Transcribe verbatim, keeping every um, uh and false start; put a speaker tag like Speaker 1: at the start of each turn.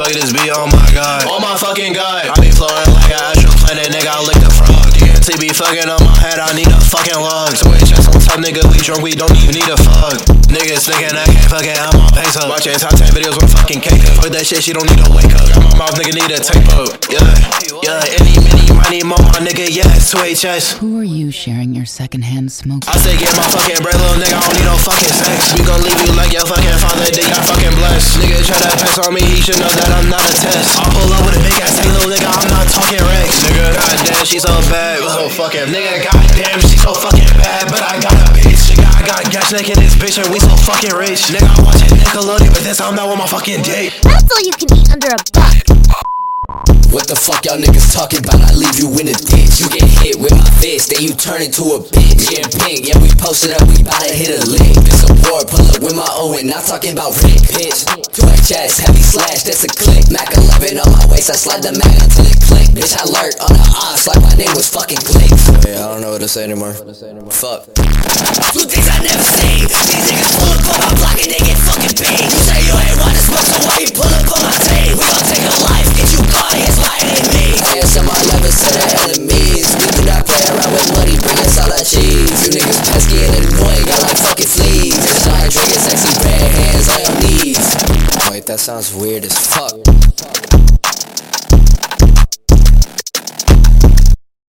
Speaker 1: fuck this beat, oh my god. Oh my fucking god. I be flowing like an astral planet, nigga, I lick the frog. D N T be fucking on my head, I need a fucking log. Switch just on top, nigga, we drunk, we don't even need a fuck. Niggas thinking I can't fucking, I'm on pace up. Watching top ten videos with fucking cake up. Fuck that shit, she don't need to wake up. Got my mouth, nigga, need a tape up. Yeah, yeah, any, mini, money, mo, my nigga, yeah, it's two H S.
Speaker 2: Who are you sharing your secondhand smoke?
Speaker 1: I say get my fucking bread, little nigga, I don't need no fucking sex. We gon' leave you like your fucking father, they got fucking blessed. Nigga try to pass on me, he should know that I'm not a test. I'll pull up with a big ass hey, little nigga, I'm not talking Rex. Nigga, goddamn, she so bad, oh fucking nigga, goddamn, she so fucking bad, but I got a bitch. Nigga, I got gas naked in this bitch and we so fucking rich. Nigga, I'm watching Nickelodeon, but this I'm not with my fucking dick.
Speaker 3: That's all you can eat under a buck.
Speaker 4: What the fuck y'all niggas talking about? I leave you in a ditch. You get hit with my fist, then you turn into a bitch. Yeah, pink, yeah, we posted up, we bout to hit a lick. It's a war, pull up with my Owen, not talking about Rick, bitch. two H S, heavy slash, that's a click. Mac eleven on my waist, I slide the mag until it click. Bitch, I lurk on the ops like my name was fucking Click.
Speaker 1: Yeah, I don't know what to say anymore. Fuck.
Speaker 4: Two things I never seen. These niggas pull up on my block and they get fucking paid. You say you ain't wanna smoke, so why you pull up on my tape? We gon' take your life, get you caught, it's my enemy. I am some levels to the enemies. We do not play around with money, bring us all our cheese. You niggas pesky and annoying, got like fucking fleas. Just like drinking sexy red hands on your knees.
Speaker 1: Wait, that sounds weird as fuck.